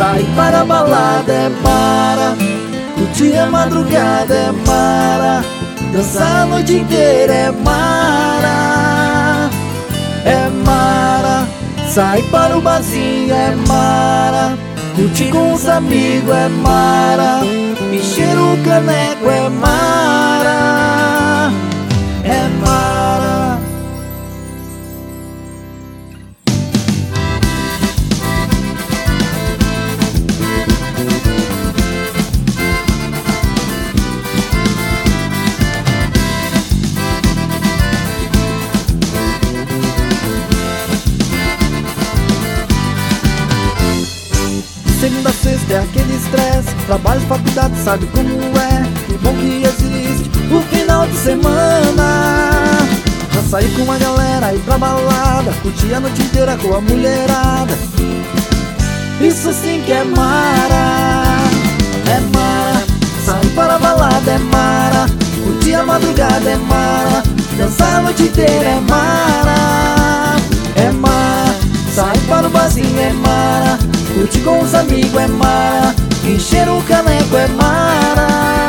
sair para a balada é mara, curtir a madrugada é mara, dançar a noite inteira é mara. É mara, sair para o barzinho é mara, curtir com os amigos é mara, encher o caneco é mara. É mara. Segunda a sexta é aquele estresse, trabalho, faculdade, sabe como é. Que bom que existe o final de semana, pra sair com uma galera, ir pra balada, curtir a noite inteira com a mulherada. Isso sim que é mara. É mara, sair para a balada é mara, curtir a madrugada é mara, dançar a noite inteira é mara. É mara, sair para o barzinho é mara, curtir com os amigos é mara, encher o caneco é mara.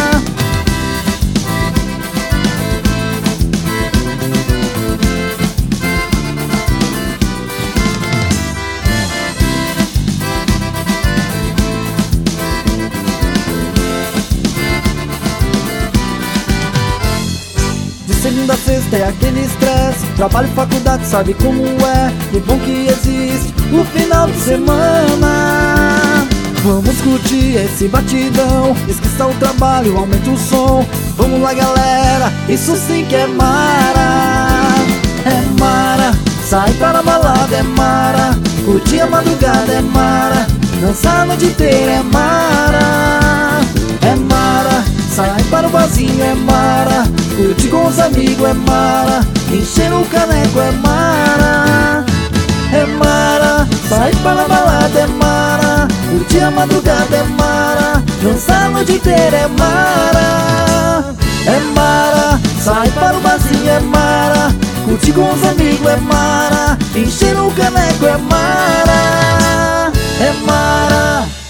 De segunda a sexta é aquele estresse, trabalho e faculdade, sabe como é. Que bom que existe o final de semana. Vamos curtir esse batidão, esqueça o trabalho, aumenta o som. Vamos lá galera, isso sim que é mara. É mara, sair para a balada é mara, curtir a madrugada é mara, dançar a noite inteira é mara. É mara, sair para o barzinho é mara, curtir com os amigos é mara, encher o caneco é mara. É mara, sair para a balada é mara, curtir a madrugada é mara, dançar a noite inteira é mara. É mara, sair para o barzinho é mara, curtir com os amigos é mara, encher o caneco é mara. É mara.